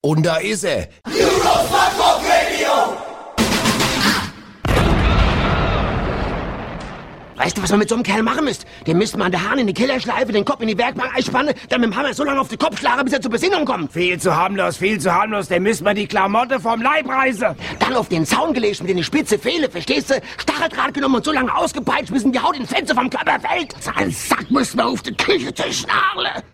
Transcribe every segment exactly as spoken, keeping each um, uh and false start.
Und da ist er. Eurosport Radio! Weißt du, was man mit so einem Kerl machen müsst? Den müsst man an der Hahn in die Killerschleife, den Kopf in die Werkbank einspannen, dann mit dem Hammer so lange auf den Kopf schlagen, bis er zur Besinnung kommt. Viel zu harmlos, viel zu harmlos, dem müsst man die Klamotte vom Leib reißen. Dann auf den Zaun gelegt, mit in die spitze Fehle, verstehst du? Stacheldraht genommen und so lange ausgepeitscht, bis die Haut in Fenster vom Körper fällt. So ein Sack müsst man auf den Küchentisch nageln.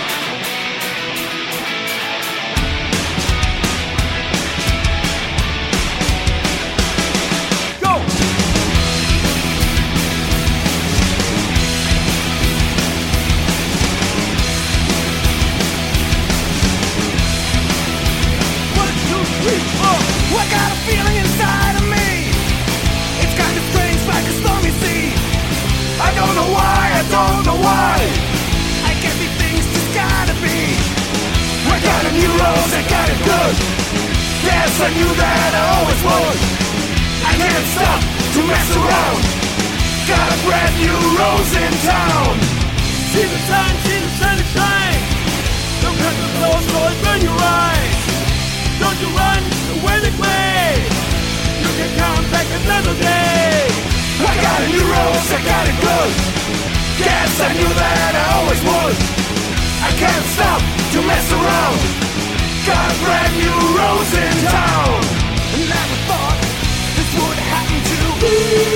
I got a feeling inside of me. It's kind of strange, like a stormy sea. I don't know why, I don't know why. I guess these things just gotta be. I got a new rose, I got it good. Yes, I knew that I always would. I can't stop to mess around. Got a brand new rose in town. See the sun, see the sun shine. Don't cut the clothes, Lord, burn your eyes. Don't you run away the way. You can come back another day. I got a new rose, I got it good. Yes, I knew that I always would. I can't stop to mess around. Got a brand new rose in town. Never thought this would happen to me.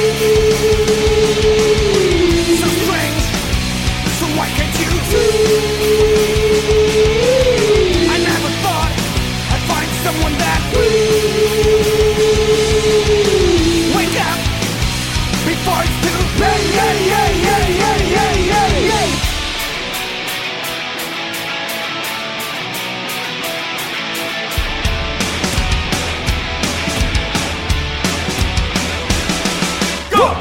So strange, so why can't you see? I never thought find someone that wake up before it's too late. Yeah, yeah, yeah, yeah, yeah, yeah, yeah. Go!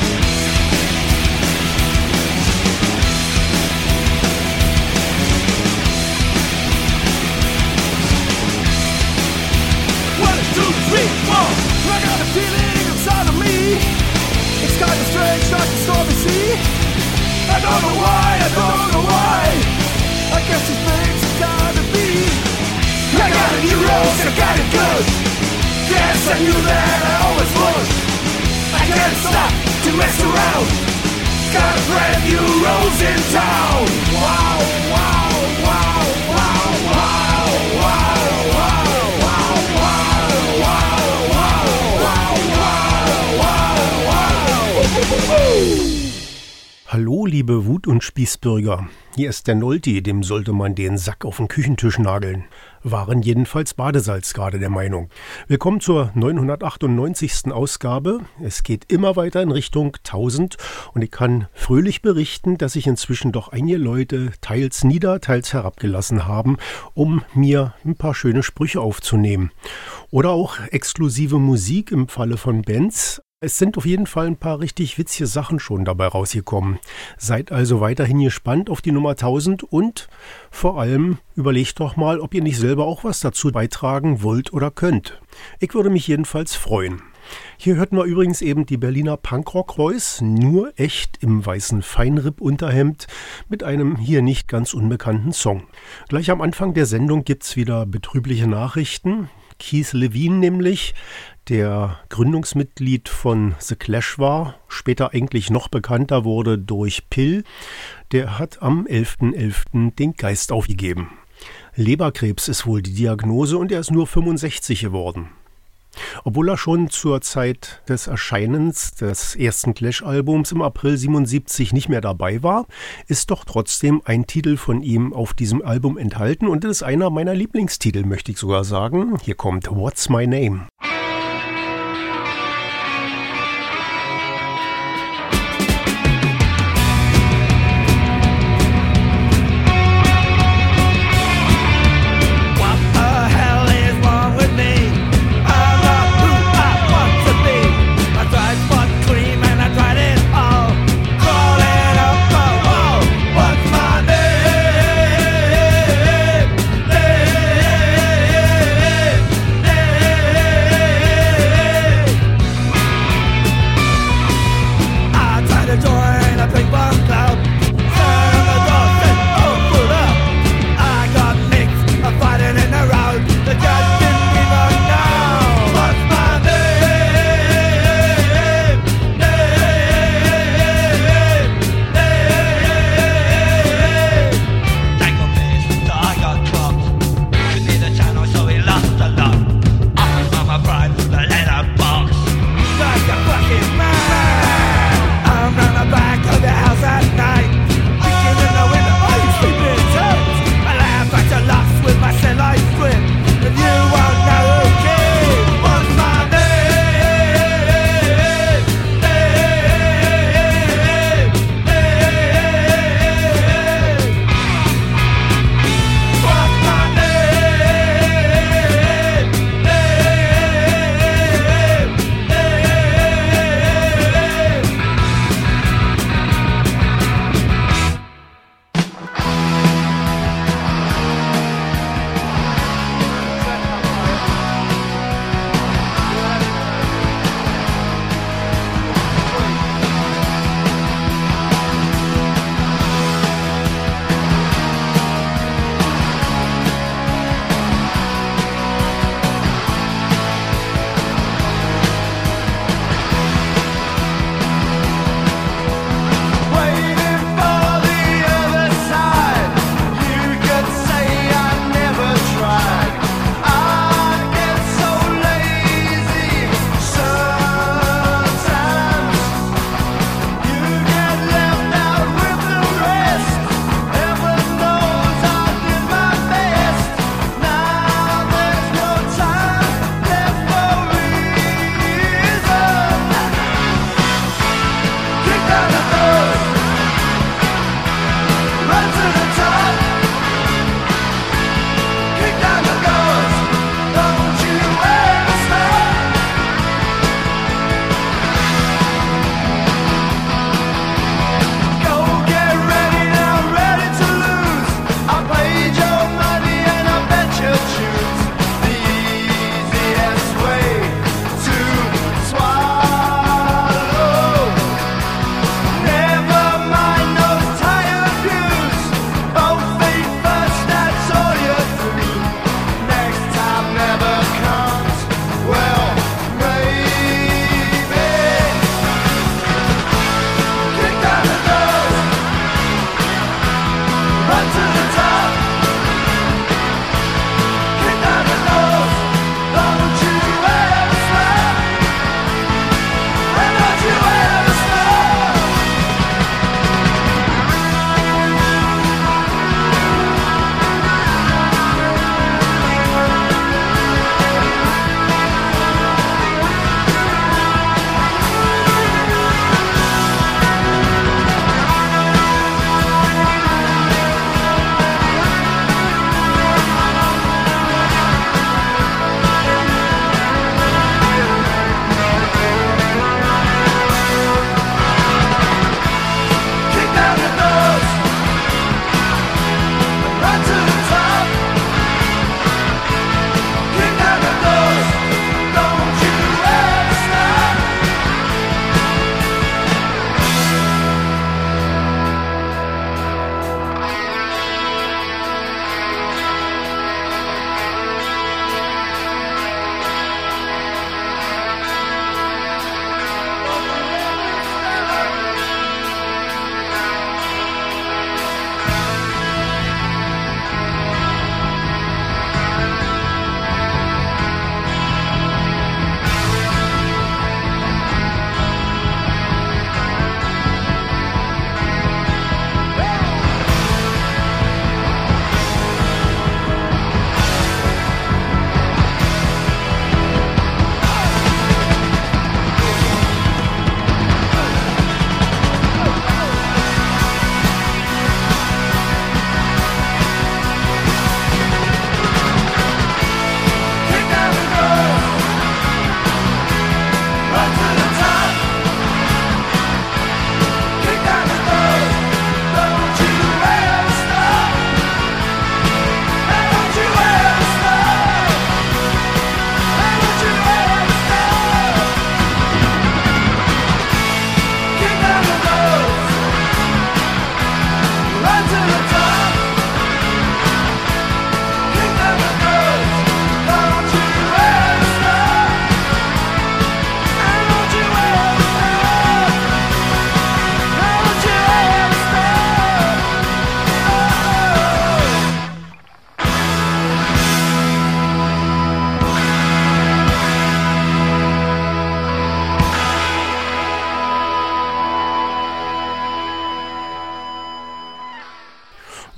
I got a feeling inside of me. It's kind of strange, like a stormy sea. I don't know why, I don't know why. I guess these things have gotta be. I got a new rose, I got it good. Yes, I knew that I always would. I can't stop to mess around. Got a brand new rose in town. Wow, wow, wow, wow, wow, wow, wow. Hallo, liebe Wut- und Spießbürger. Hier ist der Nolti, dem sollte man den Sack auf den Küchentisch nageln. Waren jedenfalls Badesalz gerade der Meinung. Willkommen zur neunhundertachtundneunzigsten Ausgabe. Es geht immer weiter in Richtung tausend und ich kann fröhlich berichten, dass sich inzwischen doch einige Leute teils nieder, teils herabgelassen haben, um mir ein paar schöne Sprüche aufzunehmen. Oder auch exklusive Musik im Falle von Bands. Es sind auf jeden Fall ein paar richtig witzige Sachen schon dabei rausgekommen. Seid also weiterhin gespannt auf die Nummer tausend und vor allem überlegt doch mal, ob ihr nicht selber auch was dazu beitragen wollt oder könnt. Ich würde mich jedenfalls freuen. Hier hörten wir übrigens eben die Berliner Punkrock-Roys, nur echt im weißen Feinripp-Unterhemd mit einem hier nicht ganz unbekannten Song. Gleich am Anfang der Sendung gibt's wieder betrübliche Nachrichten. Keith Levine nämlich, der Gründungsmitglied von The Clash war, später eigentlich noch bekannter wurde durch Pill, der hat am elften elften den Geist aufgegeben. Leberkrebs ist wohl die Diagnose und er ist nur fünfundsechzig geworden. Obwohl er schon zur Zeit des Erscheinens des ersten Clash-Albums im April siebenundsiebzig nicht mehr dabei war, ist doch trotzdem ein Titel von ihm auf diesem Album enthalten und das ist einer meiner Lieblingstitel, möchte ich sogar sagen. Hier kommt What's My Name? Hey!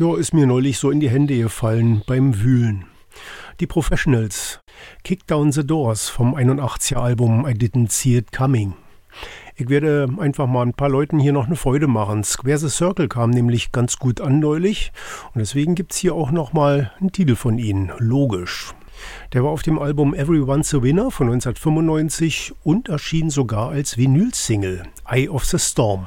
Ja, ist mir neulich so in die Hände gefallen beim Wühlen. Die Professionals, Kick Down the Doors vom einundachtziger Album I Didn't See It Coming. Ich werde einfach mal ein paar Leuten hier noch eine Freude machen. Square the Circle kam nämlich ganz gut an neulich und deswegen gibt's hier auch nochmal einen Titel von ihnen, logisch. Der war auf dem Album Everyone's a Winner von neunzehnhundertfünfundneunzig und erschien sogar als Vinyl-Single, Eye of the Storm.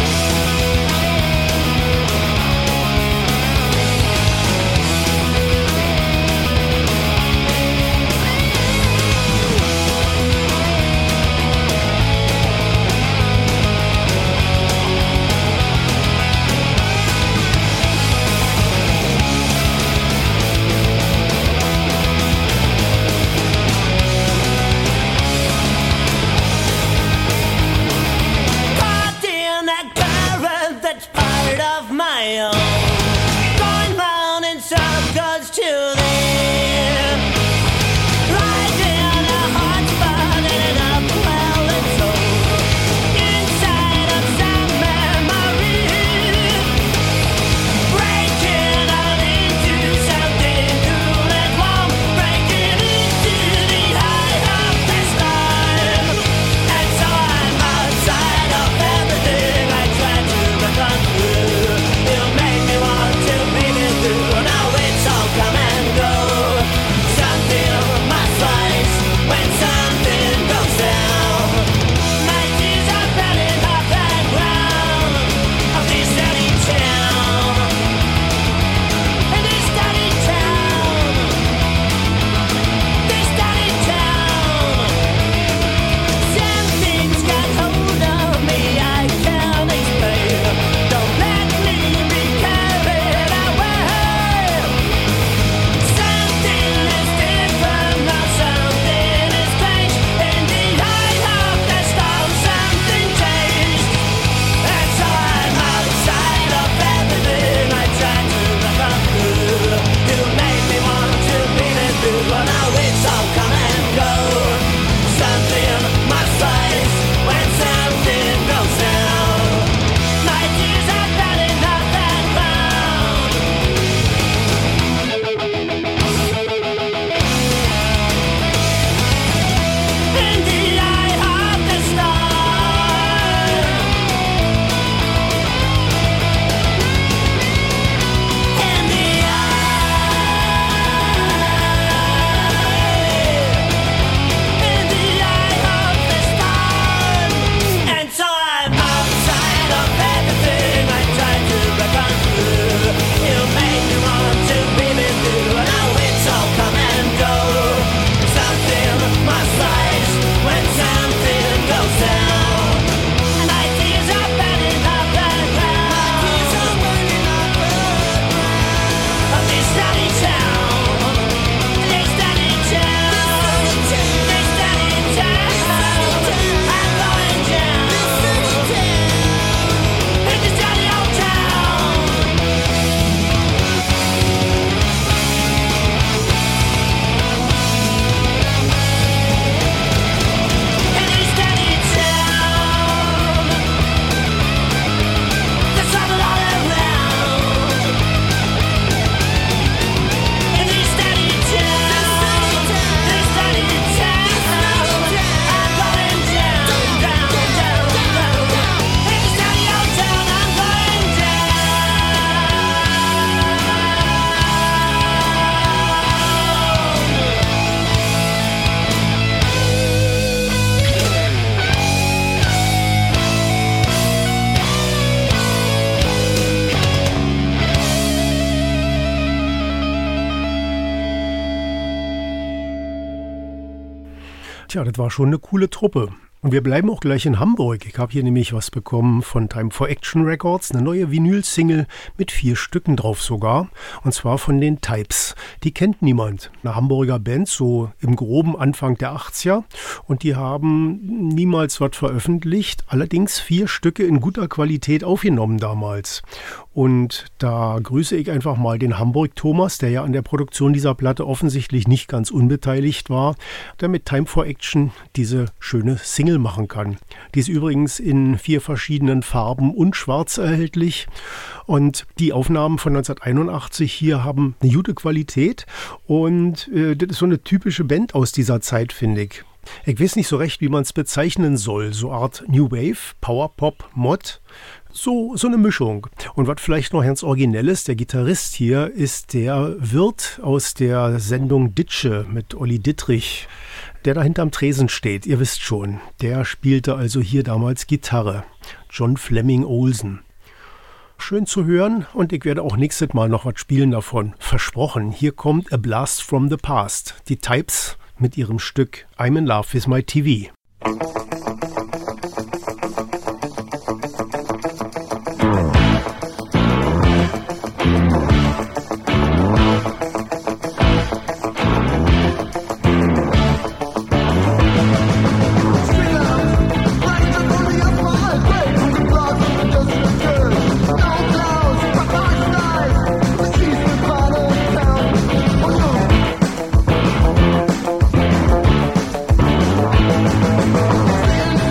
Tja, das war schon eine coole Truppe. Und wir bleiben auch gleich in Hamburg. Ich habe hier nämlich was bekommen von Time for Action Records, eine neue Vinyl-Single mit vier Stücken drauf sogar. Und zwar von den Types. Die kennt niemand. Eine Hamburger Band, so im groben Anfang der achtziger. Und die haben niemals was veröffentlicht. Allerdings vier Stücke in guter Qualität aufgenommen damals. Und da grüße ich einfach mal den Hamburg Thomas, der ja an der Produktion dieser Platte offensichtlich nicht ganz unbeteiligt war, der mit Time for Action diese schöne Single Single machen kann. Die ist übrigens in vier verschiedenen Farben und schwarz erhältlich. Und die Aufnahmen von neunzehnhunderteinundachtzig hier haben eine gute Qualität. Und äh, das ist so eine typische Band aus dieser Zeit, finde ich. Ich weiß nicht so recht, wie man es bezeichnen soll. So eine Art New Wave, Power Pop, Mod. So, so eine Mischung. Und was vielleicht noch ganz originell ist, der Gitarrist hier ist der Wirt aus der Sendung Ditsche mit Olli Dittrich, der da hinterm Tresen steht. Ihr wisst schon, der spielte also hier damals Gitarre. John Fleming Olsen. Schön zu hören und ich werde auch nächstes Mal noch was spielen davon. Versprochen, hier kommt A Blast from the Past. Die Types mit ihrem Stück I'm in Love with My T V. Stand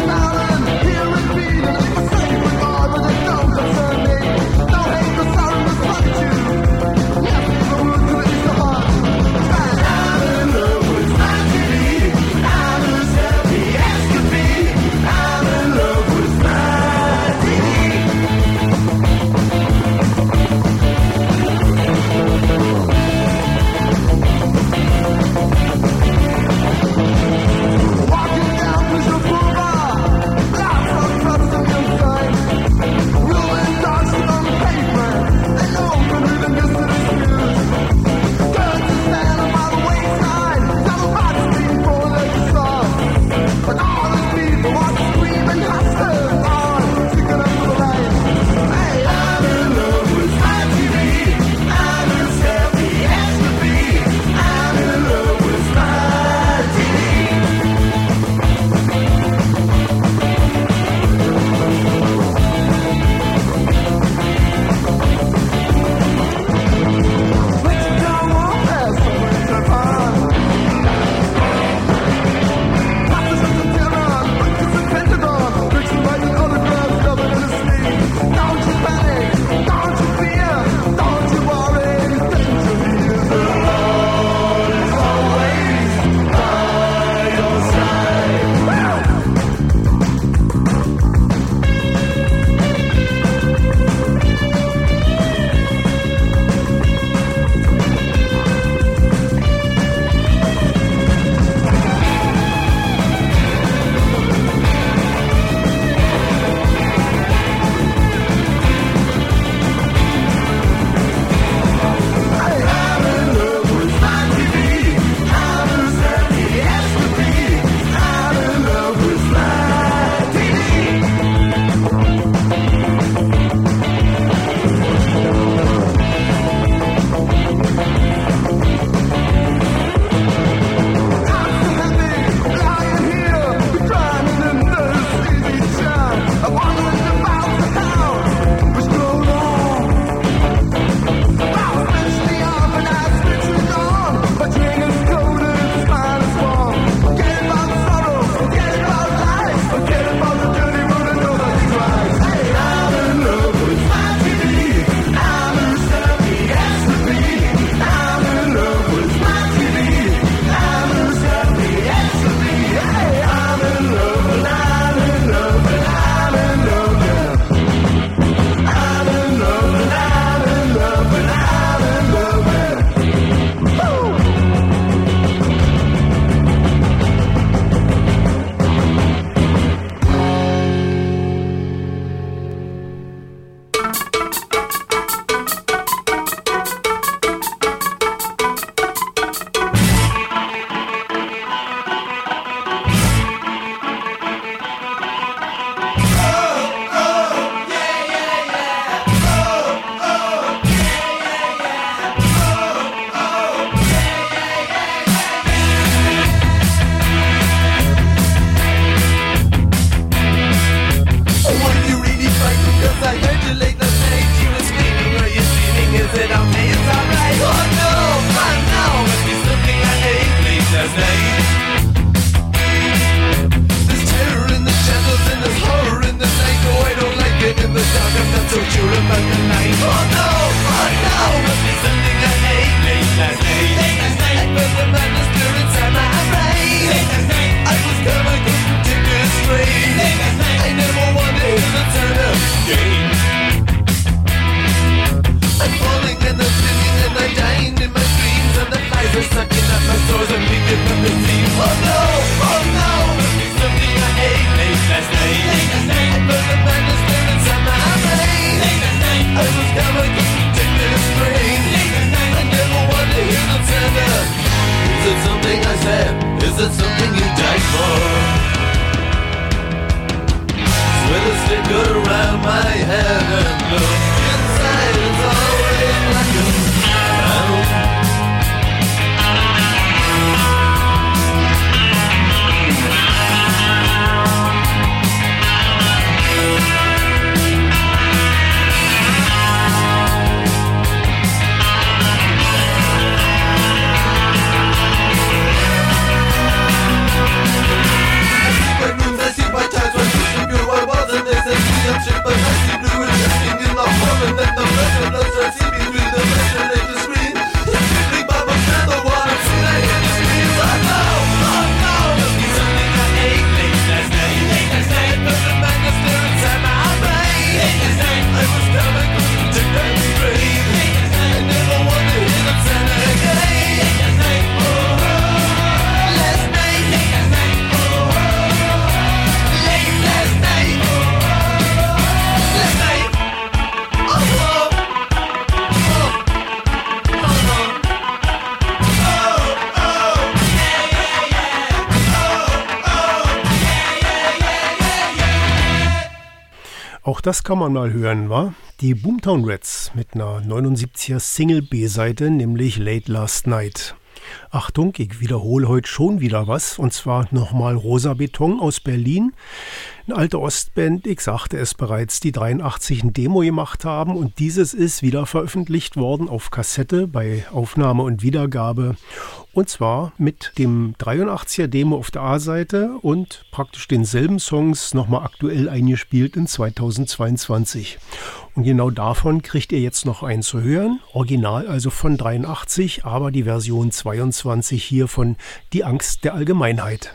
Auch das kann man mal hören, wa? Die Boomtown Rats mit einer neunundsiebziger Single-B-Seite, nämlich Late Last Night. Achtung, ich wiederhole heute schon wieder was, und zwar nochmal Rosa Beton aus Berlin. Eine alte Ostband, ich sagte es bereits, die dreiundachtzig ein Demo gemacht haben, und dieses ist wieder veröffentlicht worden auf Kassette bei Aufnahme und Wiedergabe. Und zwar mit dem dreiundachtziger Demo auf der A-Seite und praktisch denselben Songs nochmal aktuell eingespielt in zweitausendzweiundzwanzig. Und genau davon kriegt ihr jetzt noch einen zu hören. Original also von dreiundachtzig, aber die Version zweiundzwanzig hier von Die Angst der Allgemeinheit.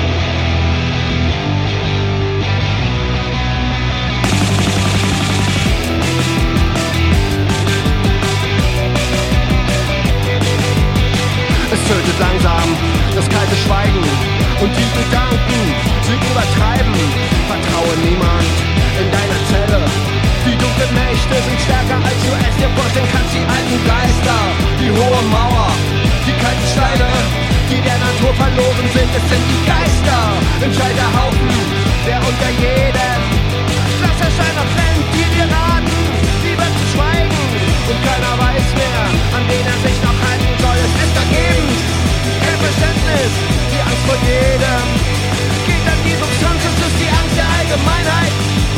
Es tötet langsam das kalte Schweigen und die Gedanken, sie übertreiben. Vertraue niemand in deiner Zelle. Die dunklen Mächte sind stärker als du es dir vorstellen kannst. Die alten Geister, die hohe Mauer, die kalten Steine, die der Natur verloren sind. Es sind die Geister im Scheiterhaufen, der unter jedem Flaschersteiner brennt, die dir raten, lieber zu schweigen. Und keiner weiß mehr, an wen er sich noch halten soll. Es ist vergebens, kein Verständnis, die Angst vor jedem geht an die Substanz, es ist die Angst der Allgemeinheit.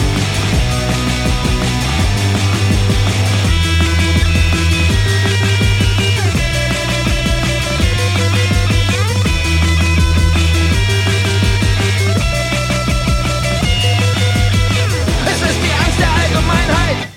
Es ist die Angst der Allgemeinheit.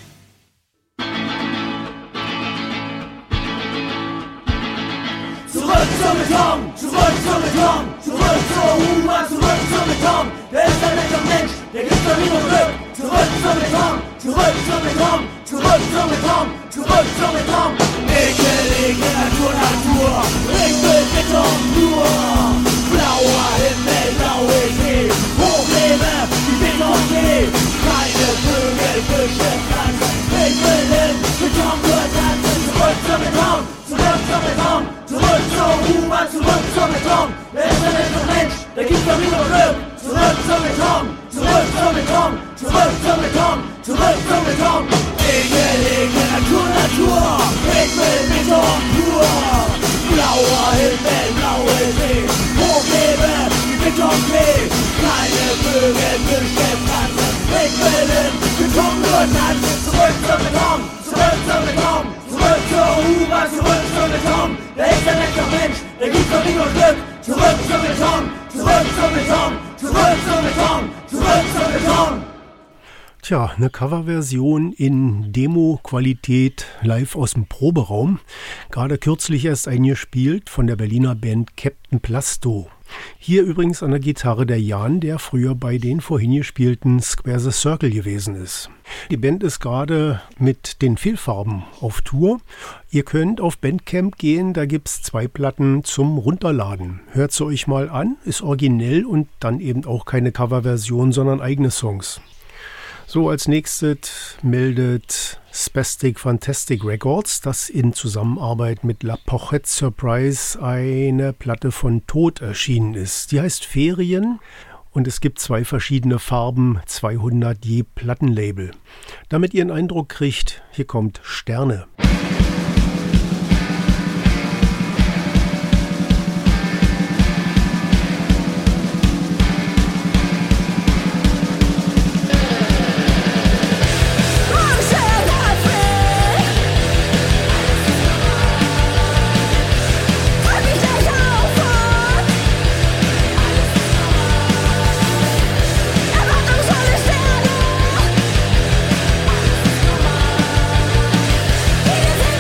Zurück zum Beton, zurück zum Beton, zurück zur U-Bahn, zurück zum Beton. Der ist ein netter Mensch, der gibt doch nie nur Glück. Zurück zum Beton, zurück zum Beton, zurück zum Beton, zurück zum Beton. Ekel, Ekel, Natur, Natur, ich will Beton nur. Blauer Himmel, blaue See, hochlebe die Beton-See. Keine Vögel, Fische, Pflanzen, ich will im Beton nur tanzen. Zurück zum Beton, zurück zum Beton, zurück zur U-Bahn, zurück zum Beton. Wer ist der letzte Mensch, der gibt doch nie nur Glück. Zurück zum Beton, zurück zum Beton, zurück zum Beton, zurück zum Beton. Ekel, Ekel, Natur, Natur, ich will Beton pur. Blauer Himmel, blaue See, hochlebe die Beton-See. Keine Vögel, Fische, Pflanzen, ich will im Beton nur tanzen. Zurück zum Beton, zurück zum Beton, zurück zur U-Bahn, zurück zum Beton. Der ist ein netter Mensch, der gibt doch nie nur Glück. Zurück zum Beton, zurück zum Beton, zurück zum Beton, zurück zum Beton. Tja, eine Coverversion in Demo-Qualität live aus dem Proberaum. Gerade kürzlich erst eingespielt von der Berliner Band Captain Plasto. Hier übrigens an der Gitarre der Jan, der früher bei den vorhin gespielten Square the Circle gewesen ist. Die Band ist gerade mit den Fehlfarben auf Tour. Ihr könnt auf Bandcamp gehen, da gibt's zwei Platten zum Runterladen. Hört sie euch mal an, ist originell und dann eben auch keine Coverversion, sondern eigene Songs. So, als nächstes meldet Spastic Fantastic Records, das in Zusammenarbeit mit La Pochette Surprise eine Platte von Tod erschienen ist. Die heißt Ferien und es gibt zwei verschiedene Farben, zweihundert je Plattenlabel. Damit ihr einen Eindruck kriegt, hier kommt Sterne. It is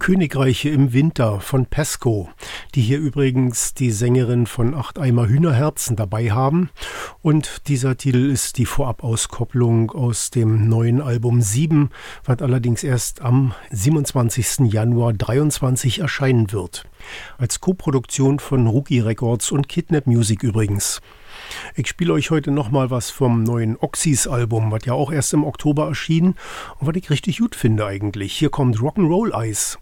Königreiche im Winter von Pesco, die hier übrigens die Sängerin von Acht Eimer Hühnerherzen dabei haben. Und dieser Titel ist die Vorabauskopplung aus dem neuen Album sieben, was allerdings erst am siebenundzwanzigsten Januar dreiundzwanzig erscheinen wird. Als Koproduktion von Rookie Records und Kidnap Music übrigens. Ich spiele euch heute nochmal was vom neuen Oxys-Album, was ja auch erst im Oktober erschien und was ich richtig gut finde eigentlich. Hier kommt Rock'n'Roll Eyes.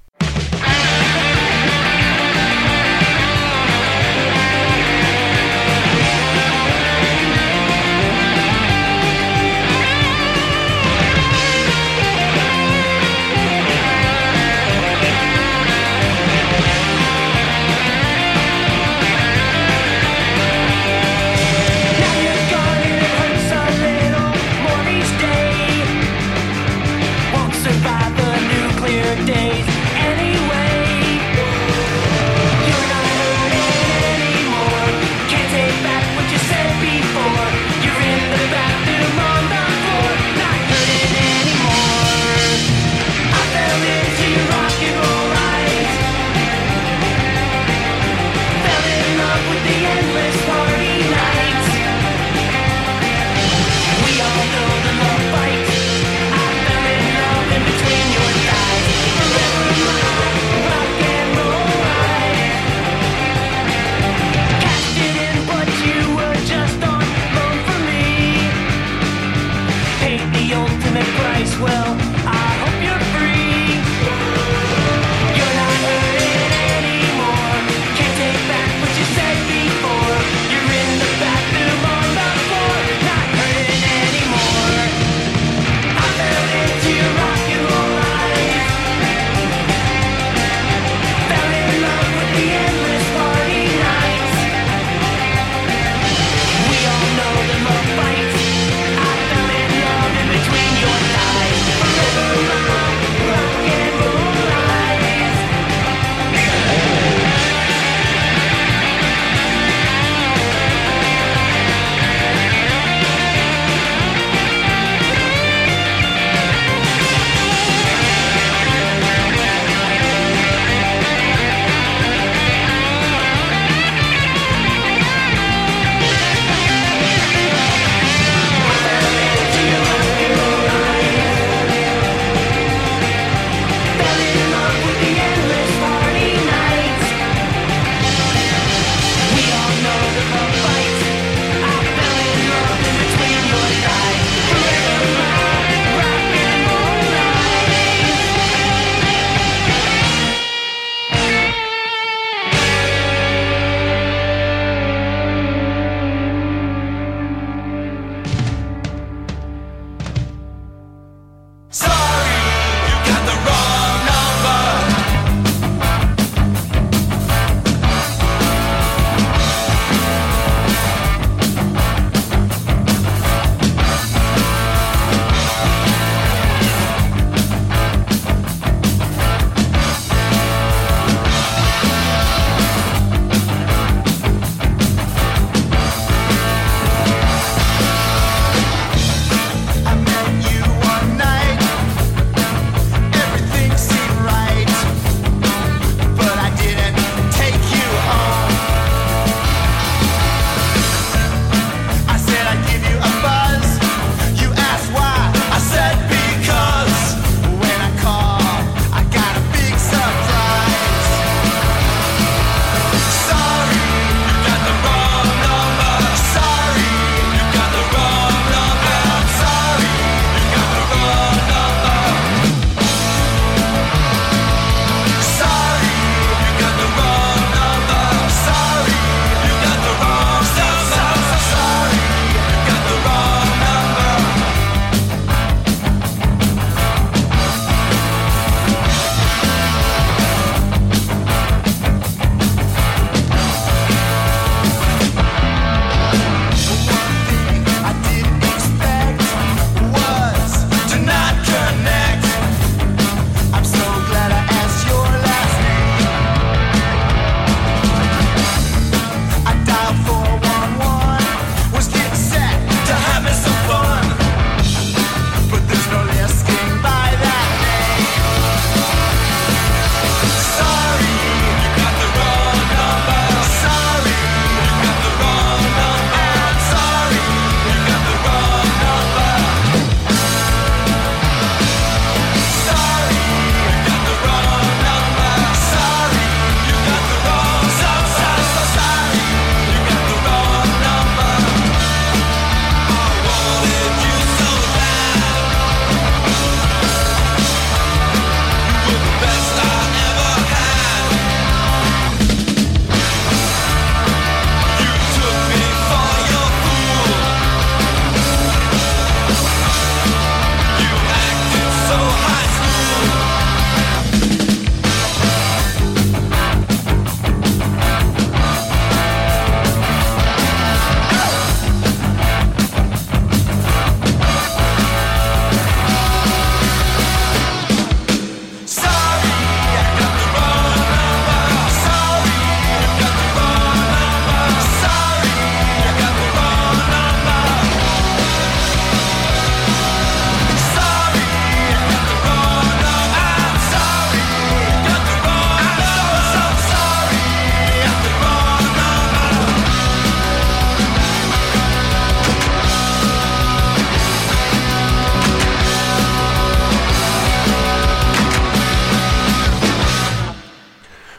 Days anyway. You're not hurting anymore. Can't take back what you said before. You're in the bathroom on the floor, not hurting anymore. I fell into your rock and roll eyes. Fell in love with the endless party nights. We all know the love fight. I fell in love in between your thighs. Well, I hope you're free. You're not hurting anymore. Can't take back what you said before. You're in the bathroom on the floor, not hurting anymore. I fell into your rock and roll eyes. Fell in love with the endless party nights. We all know the love fights. I fell in love in between your thighs.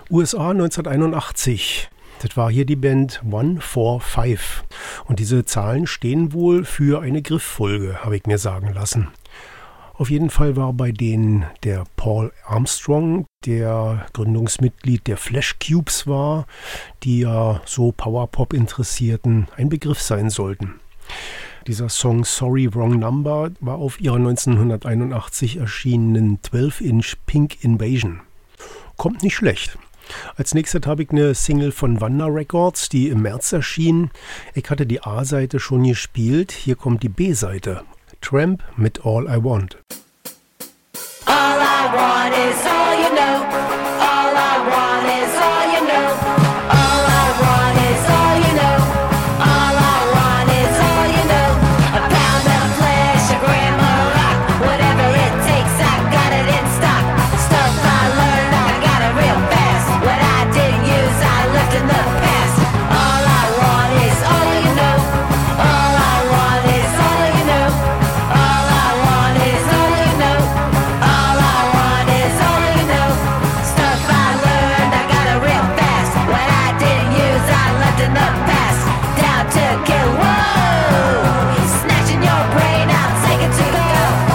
U S A neunzehnhunderteinundachtzig. Das war hier die Band one four five. Und diese Zahlen stehen wohl für eine Grifffolge, habe ich mir sagen lassen. Auf jeden Fall war bei denen der Paul Armstrong, der Gründungsmitglied der Flash Cubes war, die ja so Powerpop-Interessierten ein Begriff sein sollten. Dieser Song Sorry Wrong Number war auf ihrer neunzehnhunderteinundachtzig erschienenen zwölf Inch Pink Invasion. Kommt nicht schlecht. Als nächstes habe ich eine Single von Wanda Records, die im März erschien. Ich hatte die A-Seite schon gespielt, hier kommt die B-Seite. Tramp mit All I Want. All I want is all you know. All I want is all you know. All I want is all you know. All I want is all you know. A pound of flesh, a gram of rock. Whatever it takes, I got it in stock. Stuff I learned, I got it real fast. What I didn't use, I left in the past. All I want is all you know. All I want is all you know. All I want is all you know. All I want is all you know. Stuff I learned, I got it real fast. What I didn't use, I left in the past. Down to kill, whoa. Snatching your brain out, take it to go.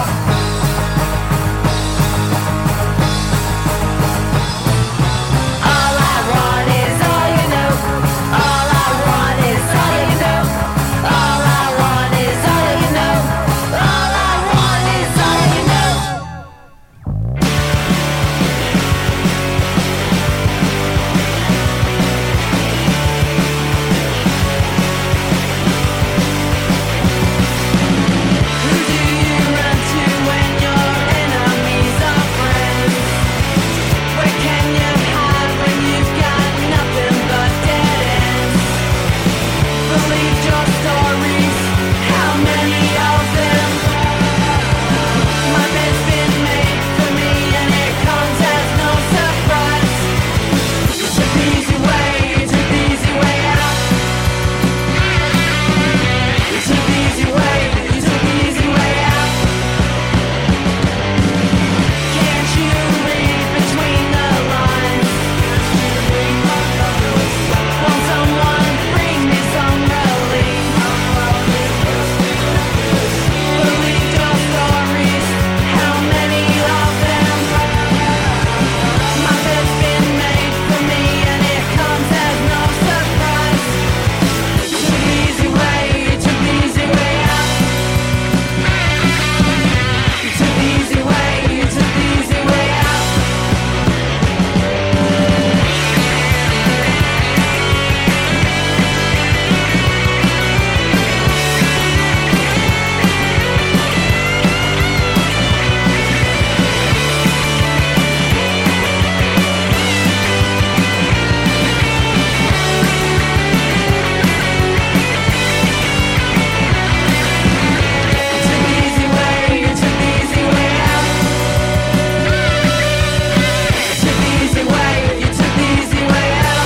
All I want is all you know. All I want is all you know. All I want is all you know. All I want is all you know. Who do you run to when your enemies are friends? Where can you hide when you've got nothing but dead ends? Believe your stories, how many of them? My bed's been made for me and it comes as no surprise. You took the easy way, you took the easy way out. You took the easy way, you took the easy way out. Can't you read between the lines? Won't someone bring me some relief? Believe your stories, how many of them? My bed's been made for me and it comes as no surprise. You took the easy way, you took the easy way out. You took the easy way, you took the easy way out. You took the easy way, you took the easy way out. You took the easy way, you took the easy way out.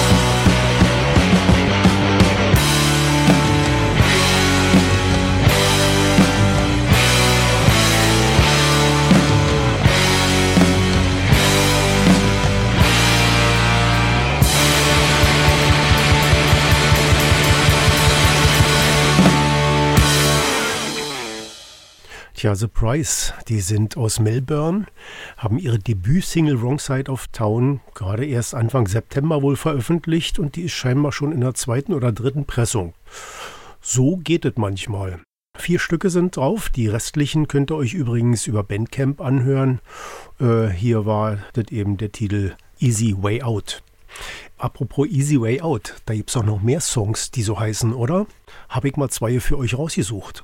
Tja, The Price, die sind aus Melbourne, haben ihre Debütsingle Wrong Side of Town gerade erst Anfang September wohl veröffentlicht und die ist scheinbar schon in der zweiten oder dritten Pressung. So geht es manchmal. Vier Stücke sind drauf, die restlichen könnt ihr euch übrigens über Bandcamp anhören. Äh, hier war das eben der Titel Easy Way Out. Apropos Easy Way Out, da gibt es auch noch mehr Songs, die so heißen, oder? Habe ich mal zwei für euch rausgesucht.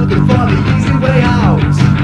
looking for the easy way out.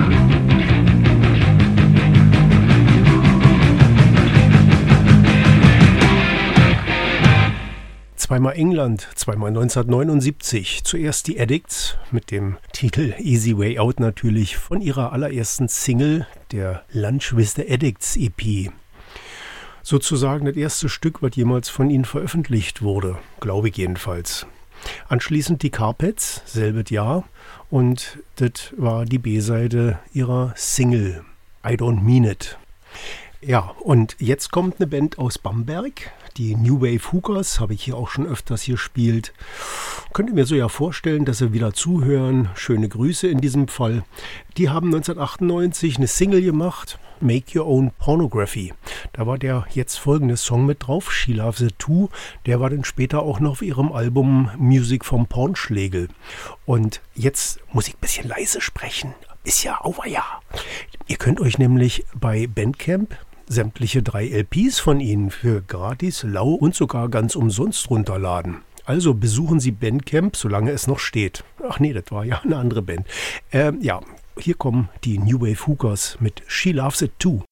Zweimal England, zweimal neunzehnhundertneunundsiebzig. Zuerst die Addicts mit dem Titel Easy Way Out natürlich von ihrer allerersten Single, der Lunch with the Addicts E P. Sozusagen das erste Stück, was jemals von ihnen veröffentlicht wurde, glaube ich jedenfalls. Anschließend die Carpets, selbes Jahr, und das war die B-Seite ihrer Single I Don't Mean It. Ja, und jetzt kommt eine Band aus Bamberg, die New Wave Hookers, habe ich hier auch schon öfters gespielt. Könnt ihr mir so ja vorstellen, dass sie wieder zuhören. Schöne Grüße in diesem Fall. Die haben neunzehnhundertachtundneunzig eine Single gemacht, Make Your Own Pornography. Da war der jetzt folgende Song mit drauf, She Loves It Too. Der war dann später auch noch auf ihrem Album Music vom Pornschlegel. Und jetzt muss ich ein bisschen leise sprechen. Ist ja auweia. Ihr könnt euch nämlich bei Bandcamp sämtliche drei L Ps von ihnen für gratis, lau und sogar ganz umsonst runterladen. Also besuchen Sie Bandcamp, solange es noch steht. Ach nee, das war ja eine andere Band. Ähm, ja, hier kommen die New Wave Hookers mit She Loves It Too.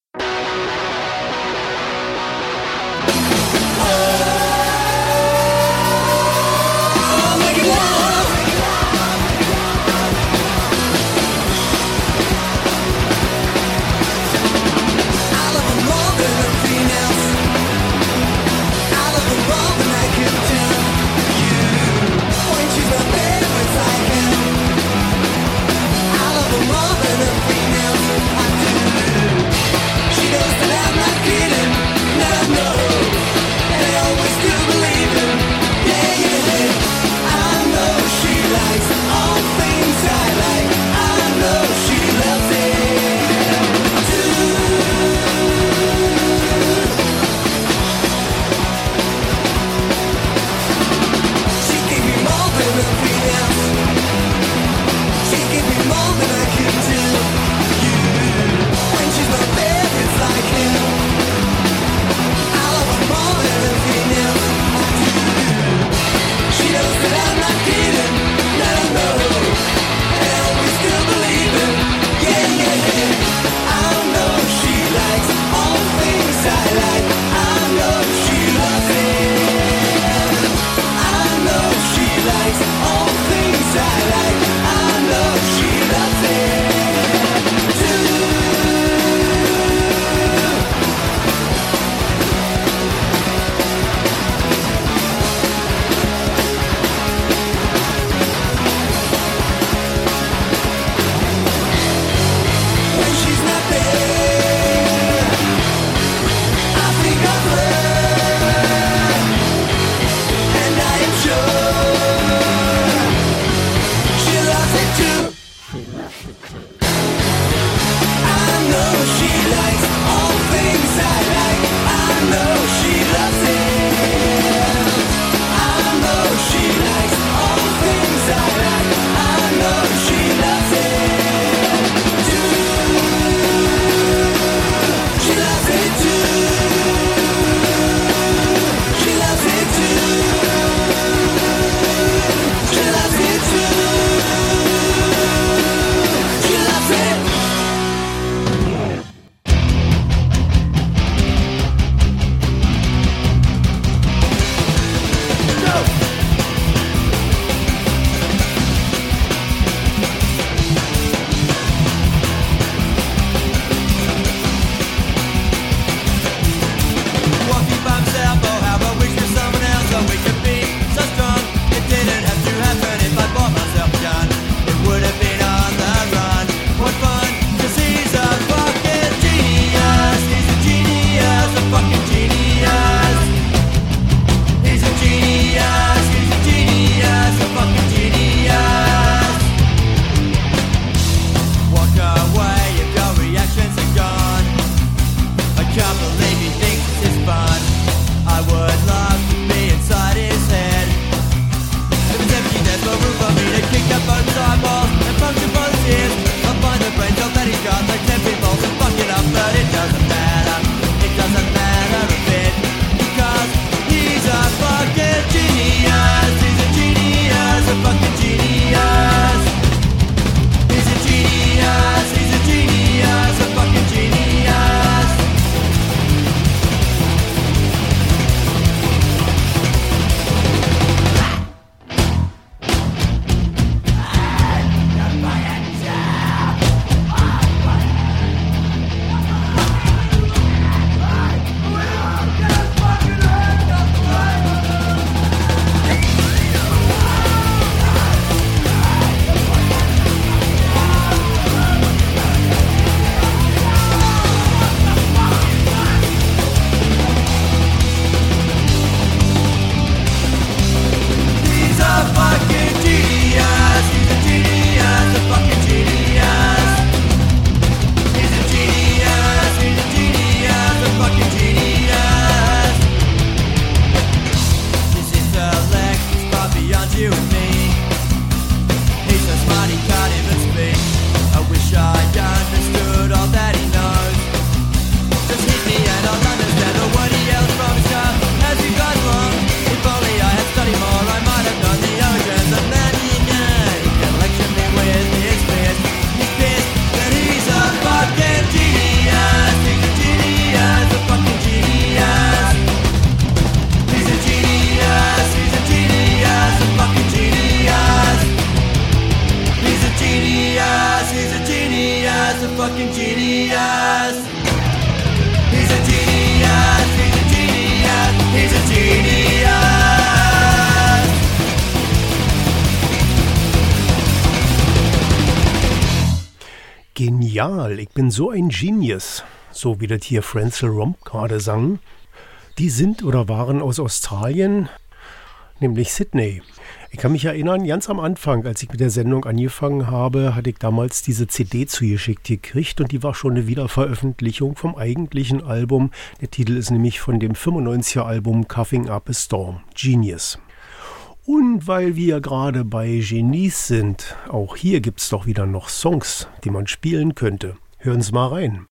Genial, ich bin so ein Genius, so wie das hier Frenzl Romp gerade sang. Die sind oder waren aus Australien, nämlich Sydney. Ich kann mich erinnern, ganz am Anfang, als ich mit der Sendung angefangen habe, hatte ich damals diese C D zugeschickt gekriegt und die war schon eine Wiederveröffentlichung vom eigentlichen Album. Der Titel ist nämlich von dem fünfundneunziger Album Coughing Up a Storm, Genius. Und weil wir gerade bei Genies sind, auch hier gibt es doch wieder noch Songs, die man spielen könnte. Hören Sie mal rein.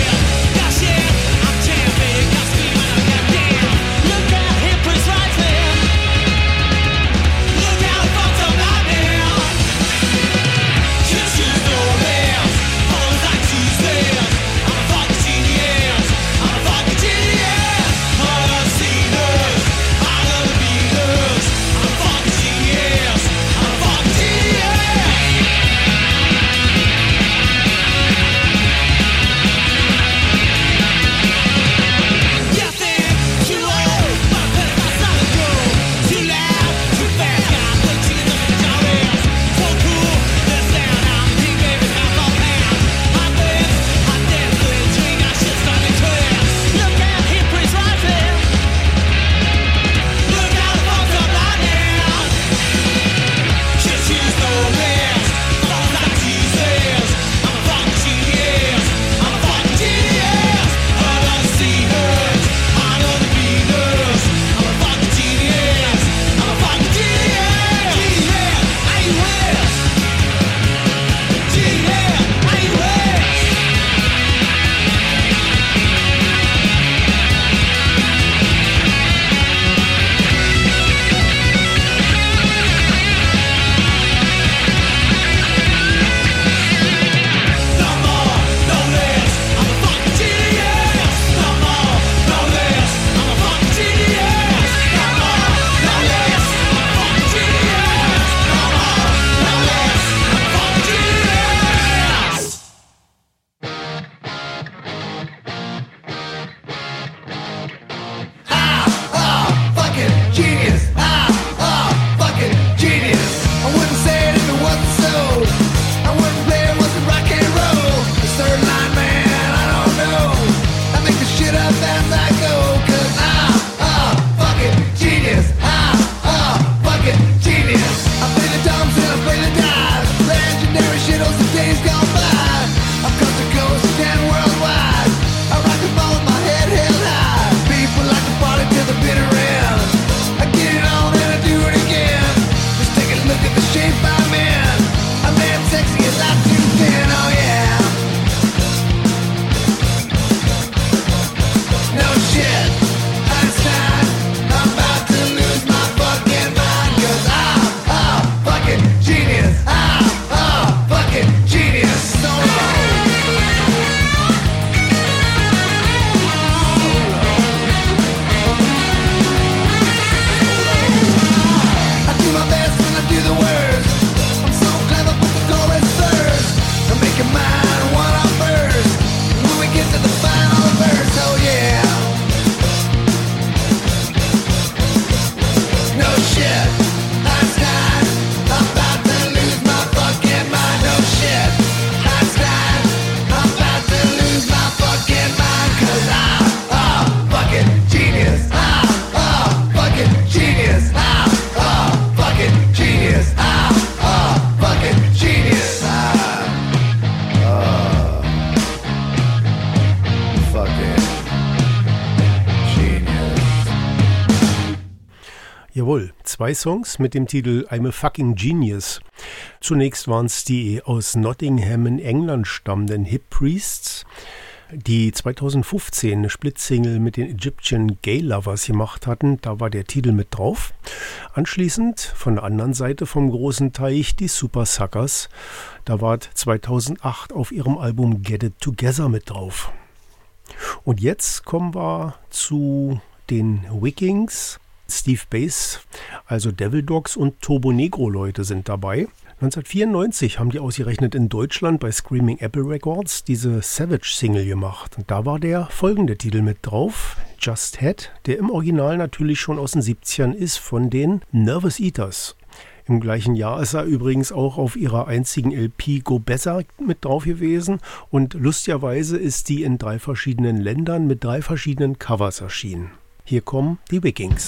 Look at him, put his right there. Jawohl, zwei Songs mit dem Titel I'm a Fucking Genius. Zunächst waren es die aus Nottingham in England stammenden Hip Priests, die zweitausendfünfzehn eine Splitsingle mit den Egyptian Gay Lovers gemacht hatten. Da war der Titel mit drauf. Anschließend von der anderen Seite vom großen Teich die Super Suckers. Da war zweitausendacht auf ihrem Album Get It Together mit drauf. Und jetzt kommen wir zu den Vikings. Steve Bass, also Devil Dogs und Turbo Negro Leute sind dabei. neunzehnhundertvierundneunzig haben die ausgerechnet in Deutschland bei Screaming Apple Records diese Savage-Single gemacht. Und da war der folgende Titel mit drauf, Just Head, der im Original natürlich schon aus den siebzigern ist von den Nervous Eaters. Im gleichen Jahr ist er übrigens auch auf ihrer einzigen L P Go Besser mit drauf gewesen und lustigerweise ist die in drei verschiedenen Ländern mit drei verschiedenen Covers erschienen. Hier kommen die Vikings.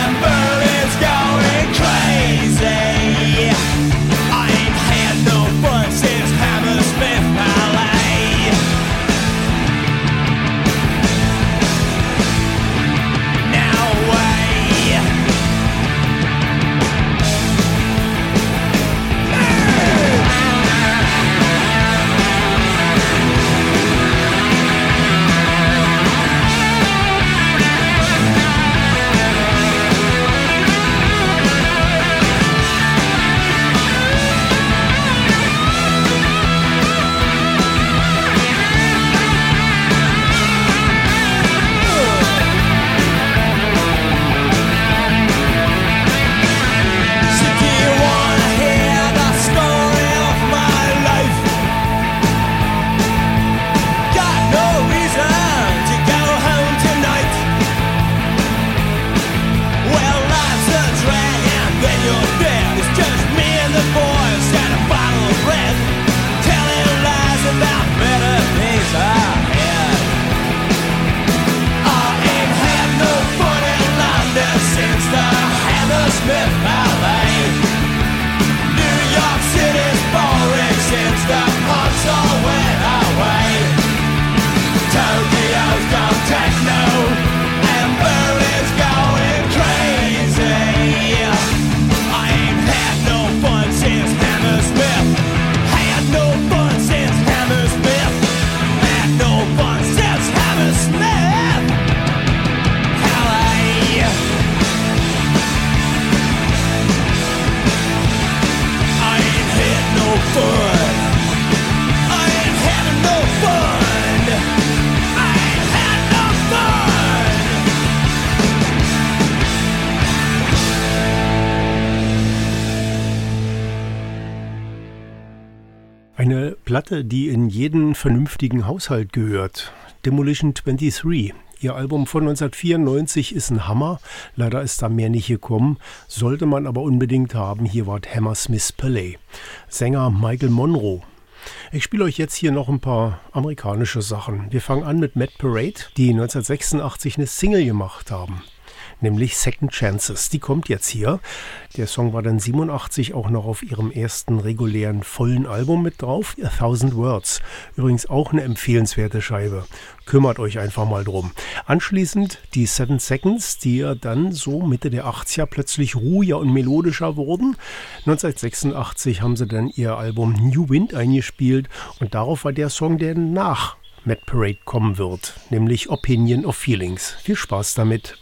Berlin's going crazy. I ain't had no fun. Platte, die in jeden vernünftigen Haushalt gehört. Demolition dreiundzwanzig. Ihr Album von neunzehnhundertvierundneunzig ist ein Hammer. Leider ist da mehr nicht gekommen. Sollte man aber unbedingt haben. Hier war Hammersmith Palais. Sänger Michael Monroe. Ich spiele euch jetzt hier noch ein paar amerikanische Sachen. Wir fangen an mit Mad Parade, die neunzehnhundertsechsundachtzig eine Single gemacht haben. Nämlich Second Chances. Die kommt jetzt hier. Der Song war dann siebenundachtzig auch noch auf ihrem ersten regulären vollen Album mit drauf. A Thousand Words. Übrigens auch eine empfehlenswerte Scheibe. Kümmert euch einfach mal drum. Anschließend die Seven Seconds, die ja dann so Mitte der achtziger plötzlich ruhiger und melodischer wurden. neunzehnhundertsechsundachtzig haben sie dann ihr Album New Wind eingespielt und darauf war der Song, der nach Mad Parade kommen wird. Nämlich Opinion of Feelings. Viel Spaß damit.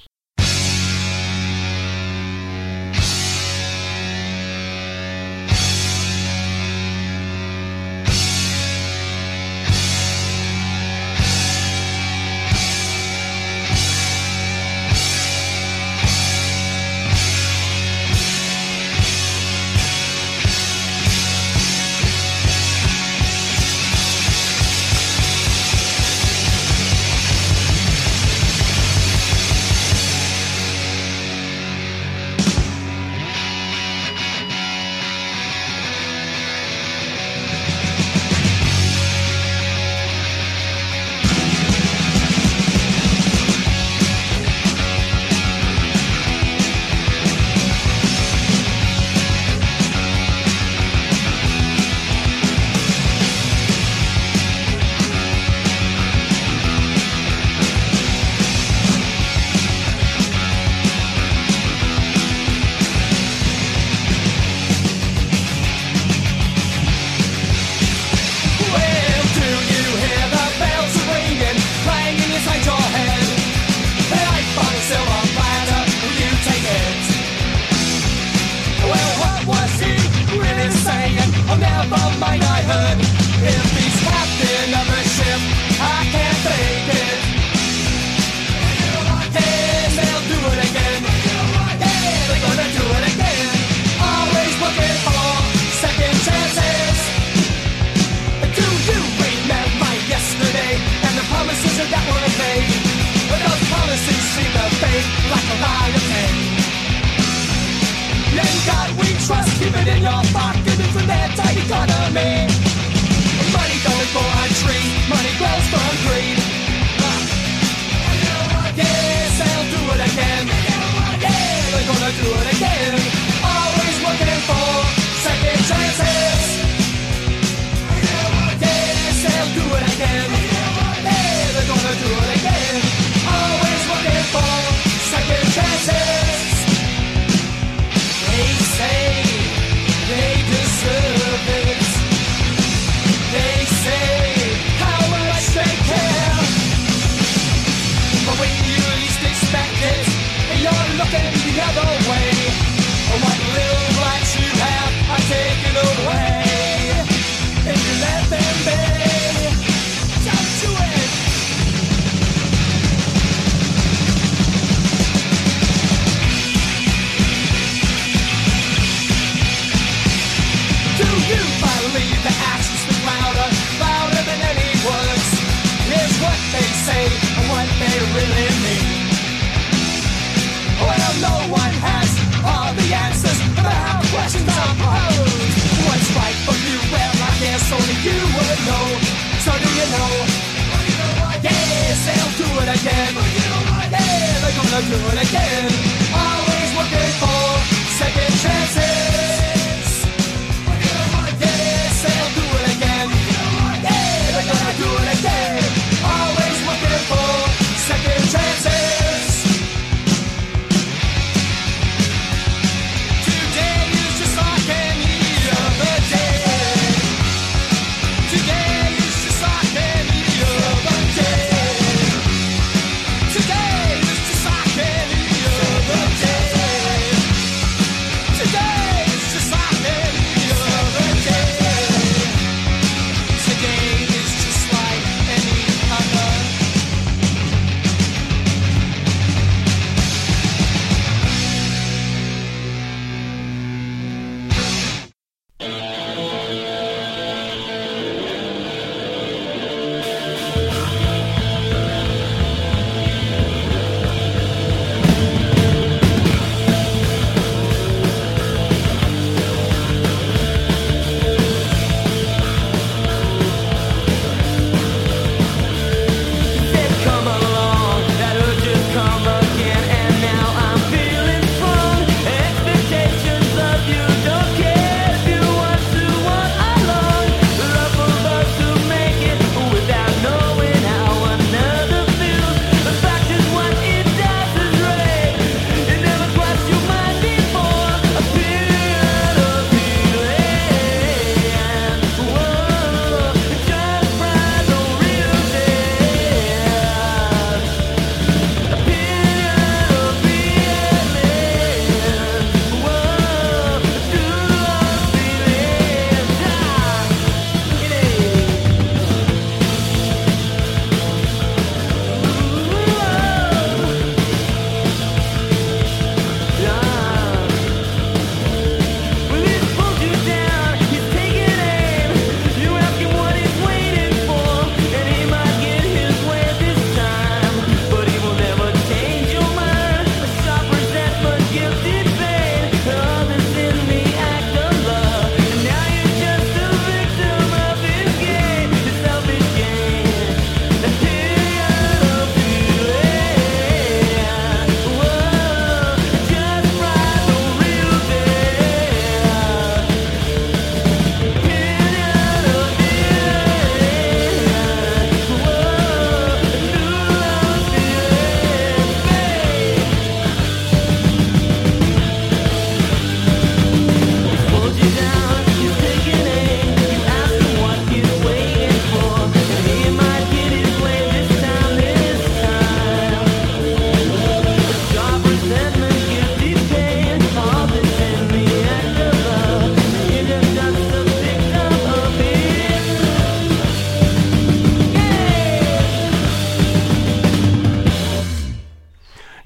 Today is just like any other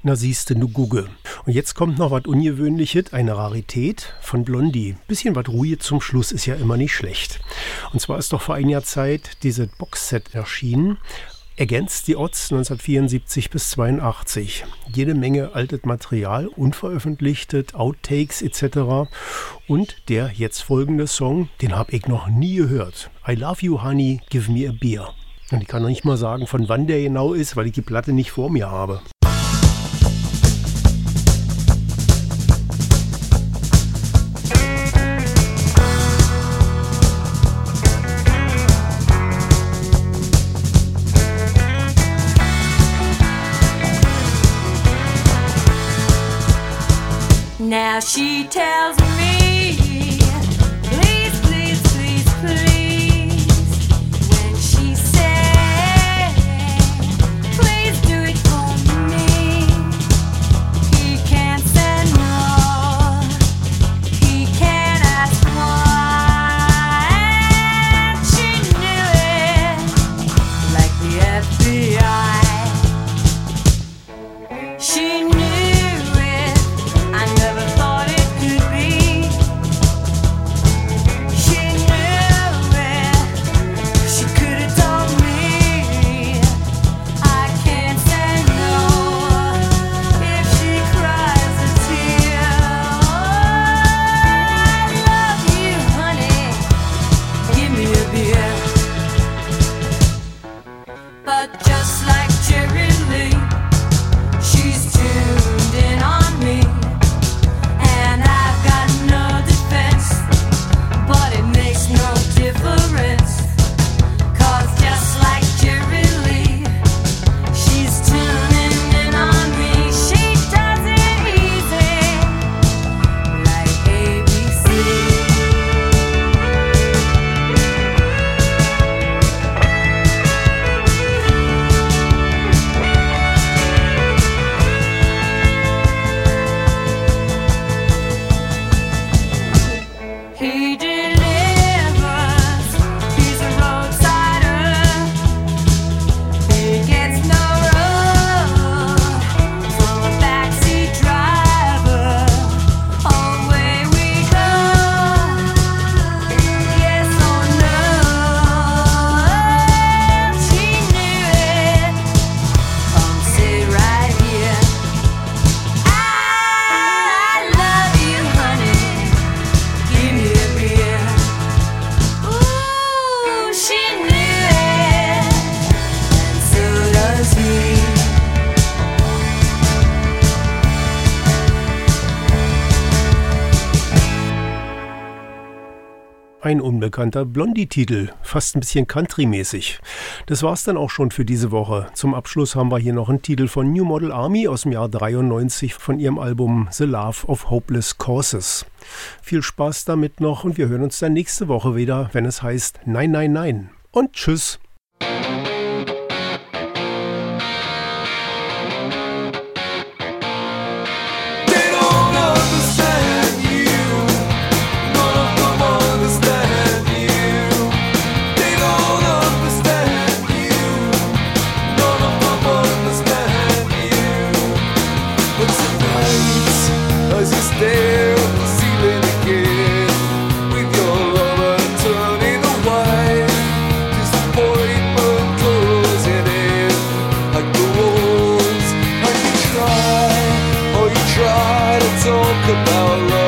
Na siehste, nu Gugge. Und jetzt kommt noch was Ungewöhnliches, eine Rarität von Blondie. Bisschen was Ruhe zum Schluss ist ja immer nicht schlecht. Und zwar ist doch vor einiger Zeit dieses Boxset erschienen. Ergänzt die Odds neunzehnhundertvierundsiebzig bis zweiundachtzig. Jede Menge altes Material, unveröffentlichtet, Outtakes et cetera. Und der jetzt folgende Song, den habe ich noch nie gehört. I Love You Honey, Give Me a Beer. Und ich kann noch nicht mal sagen, von wann der genau ist, weil ich die Platte nicht vor mir habe. Now she tells me, please, please, please, please. When she said, please do it for me. He can't say no, he can't ask why. And she knew it, like the F B I. She knew I never thought it could be. She knew it. She could have told me I can't say no if she cries a tear. I love you, honey. Give me a beer. But just like Jerry Lee, she's tuned in on me. No difference, 'cause just like Jerry Lee, she's tuning in on me. She does it easy, like A B C. He did. Ein unbekannter Blondie-Titel, fast ein bisschen Country-mäßig. Das war's dann auch schon für diese Woche. Zum Abschluss haben wir hier noch einen Titel von New Model Army aus dem Jahr dreiundneunzig von ihrem Album The Love of Hopeless Causes. Viel Spaß damit noch und wir hören uns dann nächste Woche wieder, wenn es heißt Nein, Nein, Nein. Und tschüss. Talk about love.